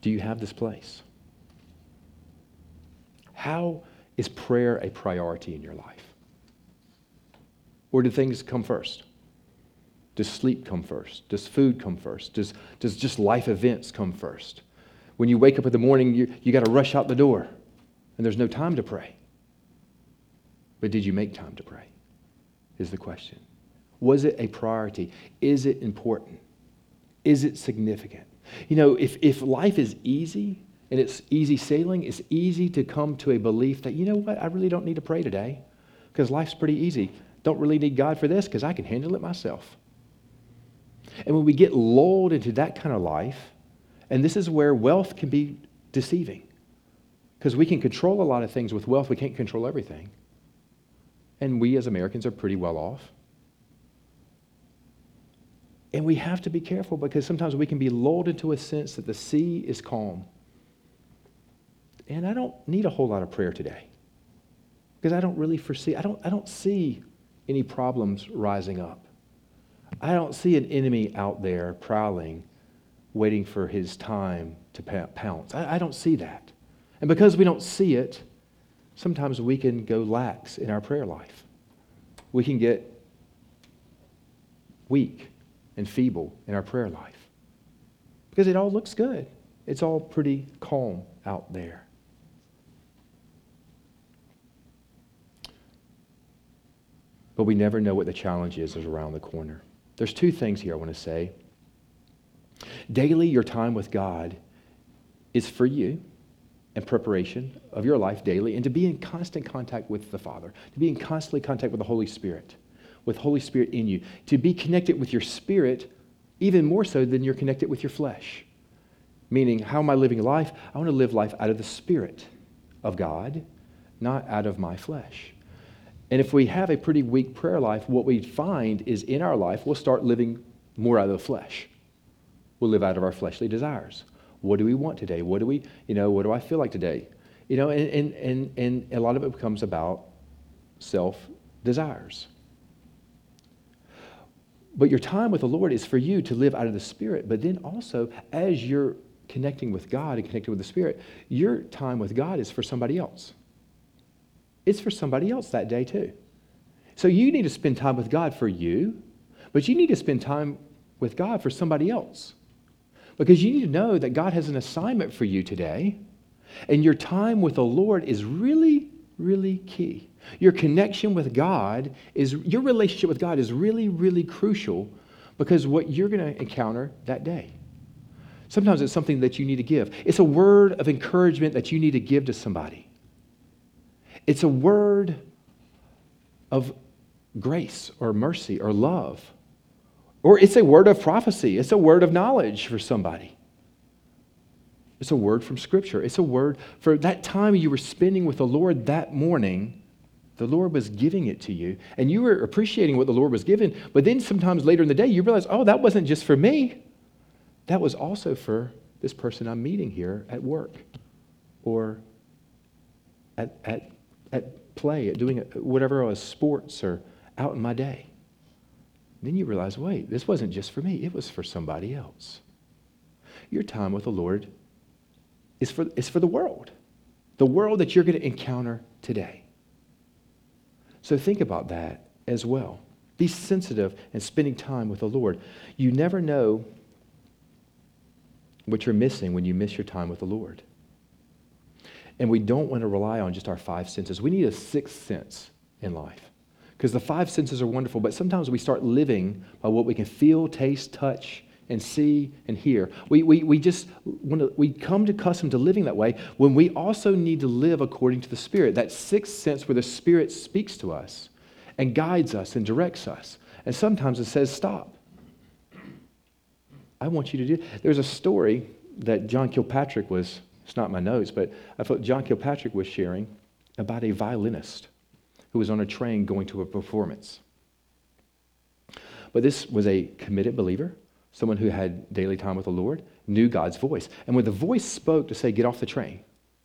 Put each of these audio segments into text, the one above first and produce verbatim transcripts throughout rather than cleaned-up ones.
Do you have this place? How is prayer a priority in your life? Or do things come first? Does sleep come first? Does food come first? Does, does just life events come first? When you wake up in the morning, you, you got to rush out the door, and there's no time to pray. But did you make time to pray? Is the question. Was it a priority? Is it important? Is it significant? You know, if, if life is easy and it's easy sailing, it's easy to come to a belief that, you know what, I really don't need to pray today because life's pretty easy. Don't really need God for this because I can handle it myself. And when we get lulled into that kind of life, and this is where wealth can be deceiving because we can control a lot of things with wealth. We can't control everything. And we as Americans are pretty well off. And we have to be careful because sometimes we can be lulled into a sense that the sea is calm. And I don't need a whole lot of prayer today because I don't really foresee, I don't, I don't see any problems rising up. I don't see an enemy out there prowling, waiting for his time to pounce. I, I don't see that. And because we don't see it, sometimes we can go lax in our prayer life. We can get weak and feeble in our prayer life because it all looks good. It's all pretty calm out there. But we never know what the challenge is is around the corner. There's two things here I want to say. Daily, your time with God is for you and preparation of your life daily and to be in constant contact with the Father, to be in constant contact with the Holy Spirit, with Holy Spirit in you, to be connected with your spirit even more so than you're connected with your flesh. Meaning, how am I living life? I want to live life out of the Spirit of God, not out of my flesh. And if we have a pretty weak prayer life, what we find is in our life, we'll start living more out of the flesh. We'll live out of our fleshly desires. What do we want today? What do we, you know, what do I feel like today? You know, and and and, and a lot of it becomes about self-desires. But your time with the Lord is for you to live out of the Spirit, but then also as you're connecting with God and connecting with the Spirit, your time with God is for somebody else. It's for somebody else that day too. So you need to spend time with God for you, but you need to spend time with God for somebody else. Because you need to know that God has an assignment for you today, and your time with the Lord is really, really key. Your connection with God is, your relationship with God is really, really crucial because what you're going to encounter that day. Sometimes it's something that you need to give. It's a word of encouragement that you need to give to somebody. It's a word of grace or mercy or love. Or it's a word of prophecy. It's a word of knowledge for somebody. It's a word from Scripture. It's a word for that time you were spending with the Lord that morning. The Lord was giving it to you, and you were appreciating what the Lord was giving. But then sometimes later in the day, you realize, oh, that wasn't just for me. That was also for this person I'm meeting here at work or at at at play, at doing whatever else, sports or out in my day. Then you realize, wait, this wasn't just for me. It was for somebody else. Your time with the Lord is for, is for the world. The world that you're going to encounter today. So think about that as well. Be sensitive and spending time with the Lord. You never know what you're missing when you miss your time with the Lord. And we don't want to rely on just our five senses. We need a sixth sense in life. Because the five senses are wonderful, but sometimes we start living by what we can feel, taste, touch, and see and hear. We, we, we just want to, we come to accustomed to living that way when we also need to live according to the Spirit. That sixth sense where the Spirit speaks to us and guides us and directs us. And sometimes it says, stop. I want you to do. There's a story that John Kilpatrick was, it's not in my notes, but I thought John Kilpatrick was sharing about a violinist who was on a train going to a performance. But this was a committed believer, someone who had daily time with the Lord, knew God's voice. And when the voice spoke to say, get off the train,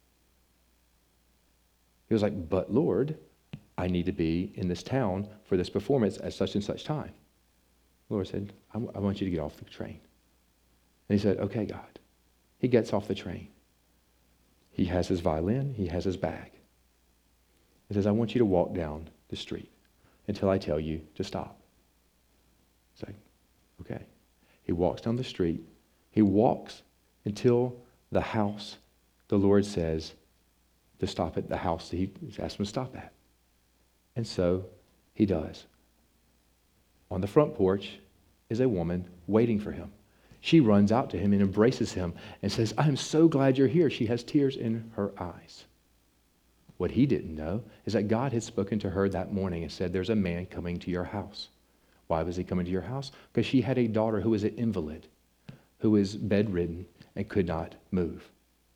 he was like, but Lord, I need to be in this town for this performance at such and such time. The Lord said, I, w- I want you to get off the train. And he said, okay, God. He gets off the train. He has his violin. He has his bag. He says, I want you to walk down the street until I tell you to stop. It's like, okay. He walks down the street. He walks until the house the Lord says to stop at, the house that he asked him to stop at. And so he does. On the front porch is a woman waiting for him. She runs out to him and embraces him and says, I'm so glad you're here. She has tears in her eyes. What he didn't know is that God had spoken to her that morning and said, there's a man coming to your house. Why was he coming to your house? Because she had a daughter who was an invalid, who was bedridden and could not move.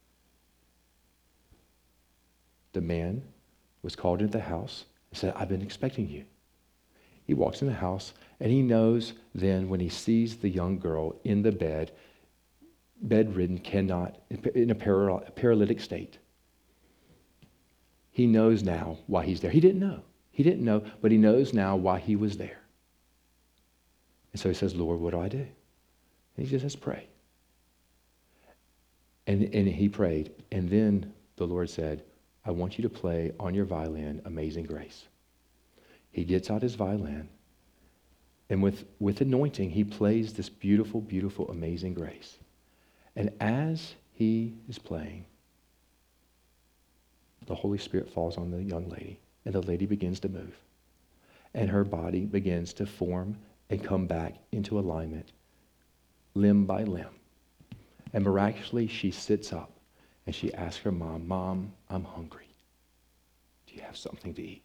The man was called into the house and said, I've been expecting you. He walks in the house, and he knows then when he sees the young girl in the bed, bedridden, cannot, in a paralytic state. He knows now why he's there. He didn't know. He didn't know, but he knows now why he was there. And so he says, Lord, what do I do? And he just says, pray. And, and he prayed. And then the Lord said, I want you to play on your violin Amazing Grace. He gets out his violin, and with, with anointing, he plays this beautiful, beautiful, Amazing Grace. And as he is playing, the Holy Spirit falls on the young lady, and the lady begins to move. And her body begins to form and come back into alignment, limb by limb. And miraculously, she sits up, and she asks her mom, Mom, I'm hungry. Do you have something to eat?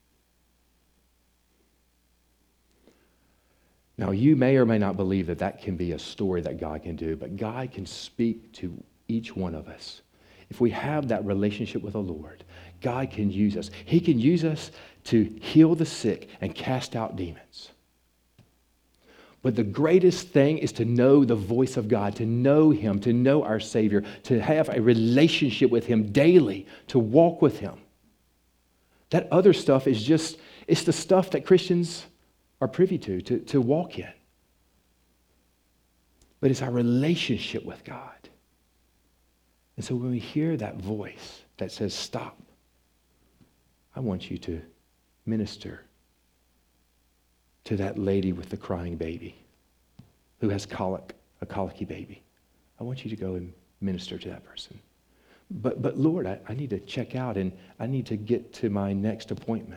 Now, you may or may not believe that that can be a story that God can do, but God can speak to each one of us. If we have that relationship with the Lord, God can use us. He can use us to heal the sick and cast out demons. But the greatest thing is to know the voice of God, to know Him, to know our Savior, to have a relationship with Him daily, to walk with Him. That other stuff is just, it's the stuff that Christians are privy to, to, to walk in. But it's our relationship with God. And so when we hear that voice that says, stop, I want you to minister to that lady with the crying baby who has colic, a colicky baby. I want you to go and minister to that person. But, but Lord, I, I need to check out and I need to get to my next appointment.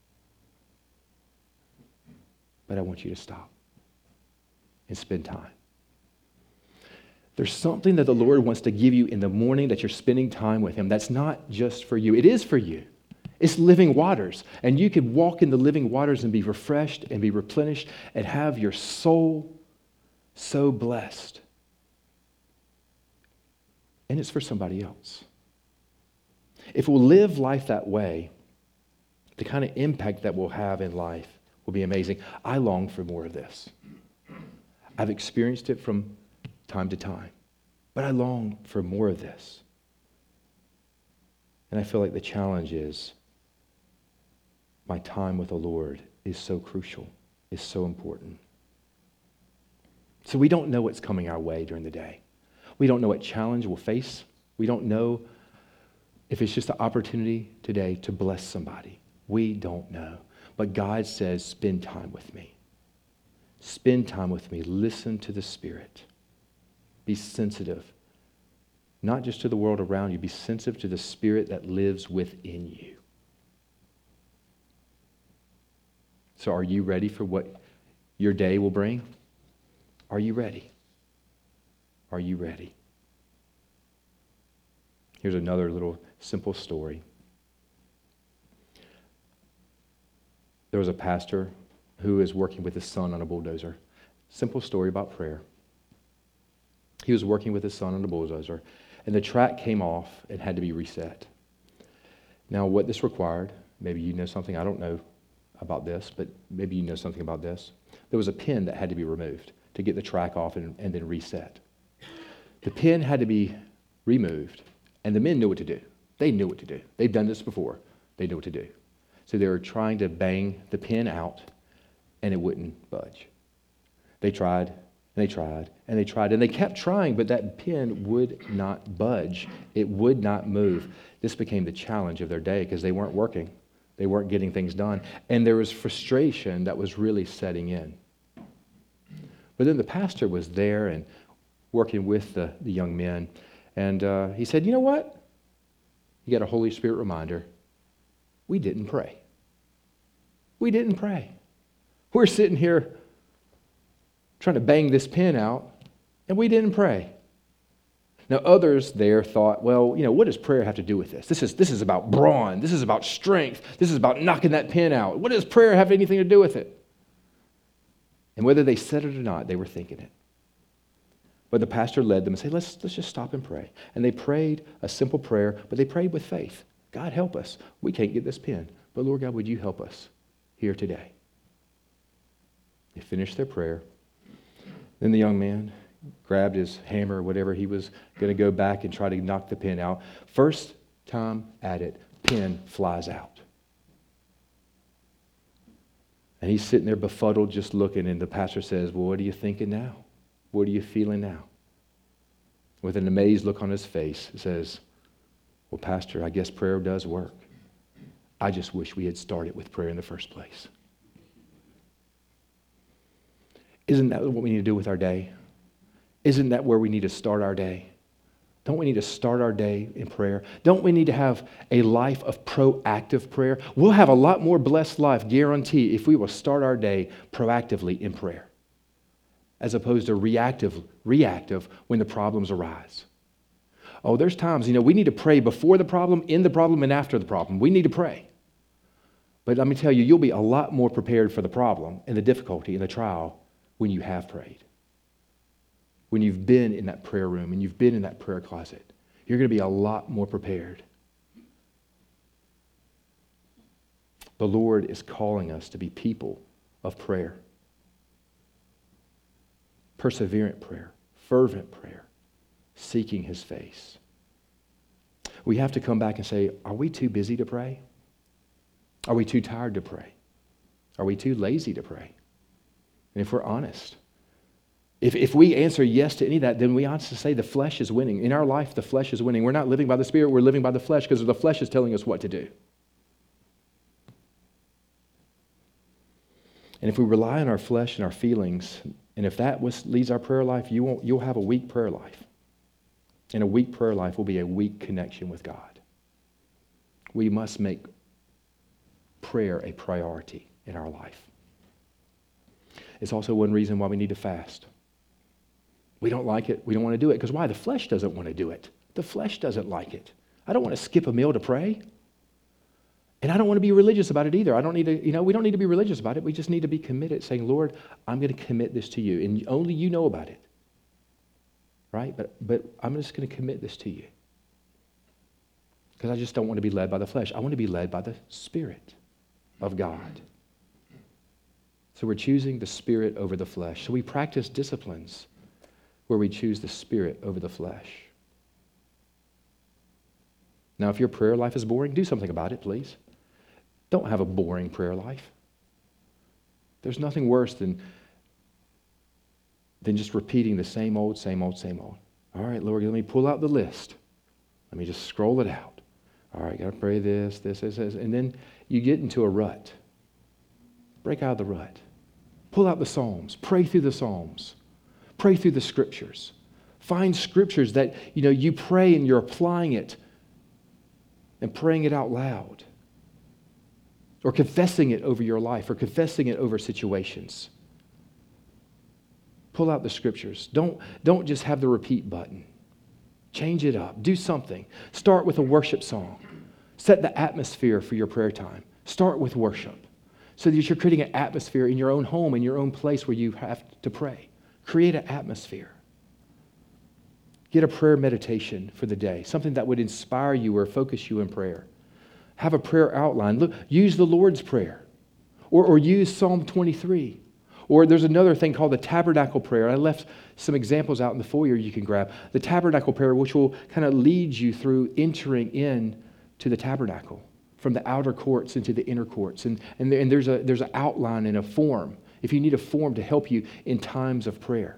But I want you to stop and spend time. There's something that the Lord wants to give you in the morning that you're spending time with Him. That's not just for you. It is for you. It's living waters. And you can walk in the living waters and be refreshed and be replenished and have your soul so blessed. And it's for somebody else. If we'll live life that way, the kind of impact that we'll have in life will be amazing. I long for more of this. I've experienced it from time to time, but I long for more of this. And I feel like the challenge is my time with the Lord is so crucial, is so important. So we don't know what's coming our way during the day. We don't know what challenge we'll face. We don't know if it's just an opportunity today to bless somebody. We don't know. But God says, spend time with me. Spend time with me. Listen to the Spirit. Be sensitive. Not just to the world around you. Be sensitive to the Spirit that lives within you. So are you ready for what your day will bring? Are you ready? Are you ready? Here's another little simple story. There was a pastor who is working with his son on a bulldozer. Simple story about prayer. He was working with his son on a bulldozer, and the track came off and had to be reset. Now, what this required, maybe you know something, I don't know about this, but maybe you know something about this. There was a pin that had to be removed to get the track off and, and then reset. The pin had to be removed, and the men knew what to do. They knew what to do. They've done this before. They knew what to do. So they were trying to bang the pin out, and it wouldn't budge. They tried And they tried, and they tried, and they kept trying, but that pen would not budge. It would not move. This became the challenge of their day because they weren't working. They weren't getting things done. And there was frustration that was really setting in. But then the pastor was there and working with the, the young men. And uh, he said, you know what? You got a Holy Spirit reminder. We didn't pray. We didn't pray. We're sitting here trying to bang this pen out, and we didn't pray. Now, others there thought, well, you know, what does prayer have to do with this? This is, this is about brawn. This is about strength. This is about knocking that pen out. What does prayer have anything to do with it? And whether they said it or not, they were thinking it. But the pastor led them and said, let's, let's just stop and pray. And they prayed a simple prayer, but they prayed with faith. God, help us. We can't get this pen, but Lord God, would you help us here today? They finished their prayer. Then the young man grabbed his hammer or whatever. He was going to go back and try to knock the pen out. First time at it, pen flies out. And he's sitting there befuddled, just looking, and the pastor says, well, what are you thinking now? What are you feeling now? With an amazed look on his face, he says, well, Pastor, I guess prayer does work. I just wish we had started with prayer in the first place. Isn't that what we need to do with our day? Isn't that where we need to start our day? Don't we need to start our day in prayer? Don't we need to have a life of proactive prayer? We'll have a lot more blessed life, guarantee, if we will start our day proactively in prayer, as opposed to reactive, reactive when the problems arise. Oh, there's times, you know, we need to pray before the problem, in the problem, and after the problem. We need to pray. But let me tell you, you'll be a lot more prepared for the problem and the difficulty and the trial when you have prayed. When you've been in that prayer room and you've been in that prayer closet, you're going to be a lot more prepared. The Lord is calling us to be people of prayer. Perseverant prayer, fervent prayer, seeking his face. We have to come back and say, are we too busy to pray? Are we too tired to pray? Are we too lazy to pray? And if we're honest, if, if we answer yes to any of that, then we ought to say the flesh is winning. In our life, the flesh is winning. We're not living by the Spirit, we're living by the flesh because the flesh is telling us what to do. And if we rely on our flesh and our feelings, and if that was, leads our prayer life, you won't, you'll have a weak prayer life. And a weak prayer life will be a weak connection with God. We must make prayer a priority in our life. It's also one reason why we need to fast. We don't like it. We don't want to do it. Because why? The flesh doesn't want to do it. The flesh doesn't like it. I don't want to skip a meal to pray. And I don't want to be religious about it either. I don't need to, you know, we don't need to be religious about it. We just need to be committed, saying, Lord, I'm going to commit this to you. And only you know about it. Right? But, but I'm just going to commit this to you. Because I just don't want to be led by the flesh. I want to be led by the Spirit of God. So we're choosing the Spirit over the flesh. So we practice disciplines where we choose the Spirit over the flesh. Now, if your prayer life is boring, do something about it, please. Don't have a boring prayer life. There's nothing worse than, than just repeating the same old, same old, same old. All right, Lord, let me pull out the list. Let me just scroll it out. All right, got to pray this, this, this, this. And then you get into a rut. Break out of the rut. Pull out the Psalms. Pray through the Psalms. Pray through the Scriptures. Find Scriptures that, you know, you pray and you're applying it and praying it out loud. Or confessing it over your life or confessing it over situations. Pull out the Scriptures. Don't, don't just have the repeat button. Change it up. Do something. Start with a worship song. Set the atmosphere for your prayer time. Start with worship. So that you're creating an atmosphere in your own home, in your own place where you have to pray. Create an atmosphere. Get a prayer meditation for the day, something that would inspire you or focus you in prayer. Have a prayer outline. Look, use the Lord's Prayer, or, or use Psalm twenty-three. Or there's another thing called the Tabernacle Prayer. I left some examples out in the foyer you can grab. The Tabernacle Prayer, which will kind of lead you through entering in to the tabernacle, from the outer courts into the inner courts. And, and, and there's a there's an outline and a form, if you need a form to help you in times of prayer.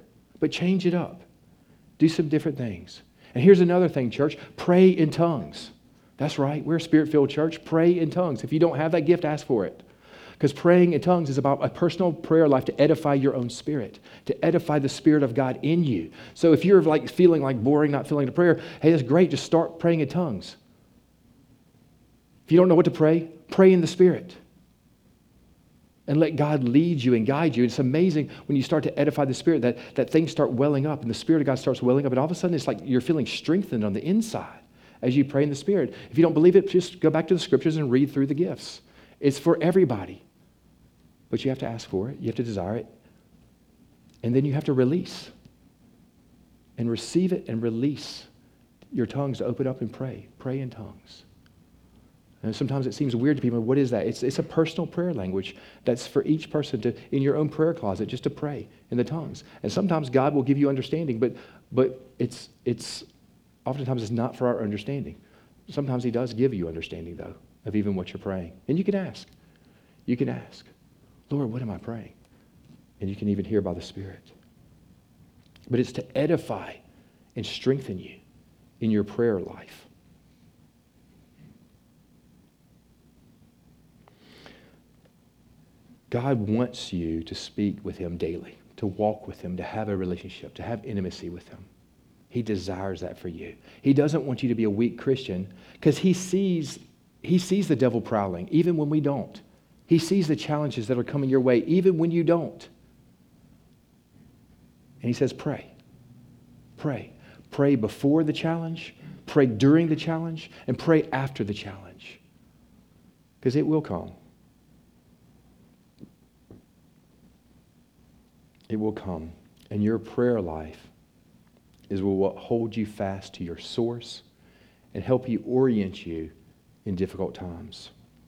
but change it up. Do some different things. And here's another thing, church. Pray in tongues. That's right. We're a Spirit-filled church. Pray in tongues. If you don't have that gift, ask for it. Because praying in tongues is about a personal prayer life to edify your own spirit, to edify the Spirit of God in you. So if you're like feeling like boring, not feeling the prayer, hey, that's great. Just start praying in tongues. If you don't know what to pray, pray in the Spirit. And let God lead you and guide you. It's amazing when you start to edify the Spirit that, that things start welling up and the Spirit of God starts welling up. And all of a sudden, it's like you're feeling strengthened on the inside as you pray in the Spirit. If you don't believe it, just go back to the Scriptures and read through the gifts. It's for everybody. But you have to ask for it. You have to desire it. And then you have to release. And receive it and release your tongues to open up and pray. Pray in tongues. And sometimes it seems weird to people. What is that? It's, it's a personal prayer language that's for each person to, in your own prayer closet, just to pray in the tongues. And sometimes God will give you understanding, but but it's it's oftentimes it's not for our understanding. Sometimes He does give you understanding, though, of even what you're praying. And you can ask. You can ask, Lord, what am I praying? And you can even hear by the Spirit. But it's to edify and strengthen you in your prayer life. God wants you to speak with Him daily, to walk with Him, to have a relationship, to have intimacy with Him. He desires that for you. He doesn't want you to be a weak Christian because He sees, He sees the devil prowling, even when we don't. He sees the challenges that are coming your way, even when you don't. And He says, pray. Pray. Pray before the challenge, pray during the challenge, and pray after the challenge. Because it will come. It will come. And your prayer life is what will hold you fast to your source and help you orient you in difficult times.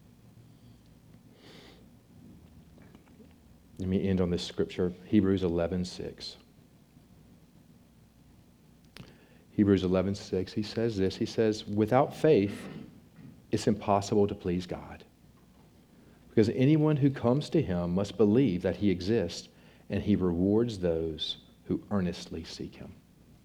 Let me end on this scripture, Hebrews eleven six. Hebrews eleven six, he says this. He says, without faith, it's impossible to please God. Because anyone who comes to Him must believe that He exists and He rewards those who earnestly seek Him.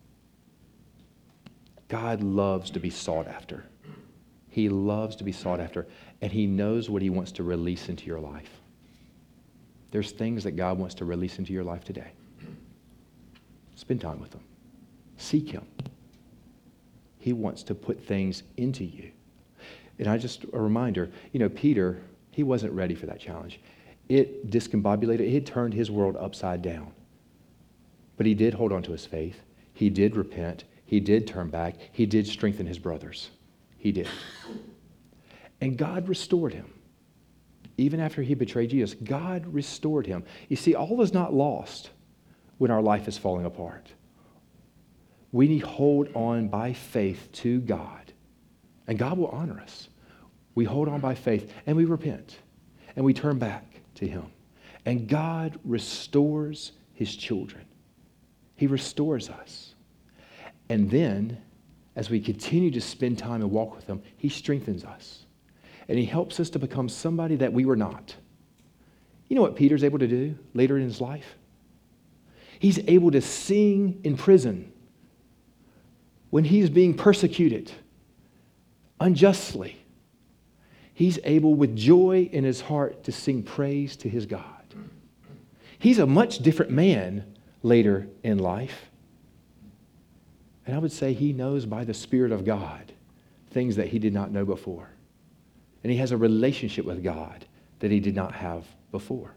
God loves to be sought after. He loves to be sought after, and He knows what He wants to release into your life. There's things that God wants to release into your life today. Spend time with Him. Seek Him. He wants to put things into you. And I just, a reminder, you know, Peter, he wasn't ready for that challenge. It discombobulated, it turned his world upside down. But he did hold on to his faith. He did repent. He did turn back. He did strengthen his brothers. He did. And God restored him. Even after he betrayed Jesus, God restored him. You see, all is not lost when our life is falling apart. We need to hold on by faith to God, and God will honor us. We hold on by faith, and we repent, and we turn back to Him. And God restores His children. He restores us. And then, as we continue to spend time and walk with Him, He strengthens us. And He helps us to become somebody that we were not. You know what Peter's able to do later in his life? He's able to sing in prison when he's being persecuted unjustly. He's able with joy in his heart to sing praise to his God. He's a much different man later in life. And I would say he knows by the Spirit of God things that he did not know before. And he has a relationship with God that he did not have before.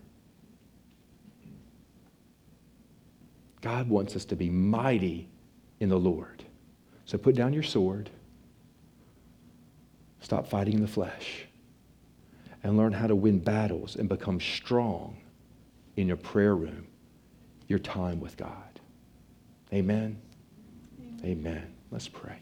God wants us to be mighty in the Lord. So put down your sword, stop fighting the flesh, and learn how to win battles and become strong in your prayer room, your time with God. Amen? Amen. Amen. Let's pray.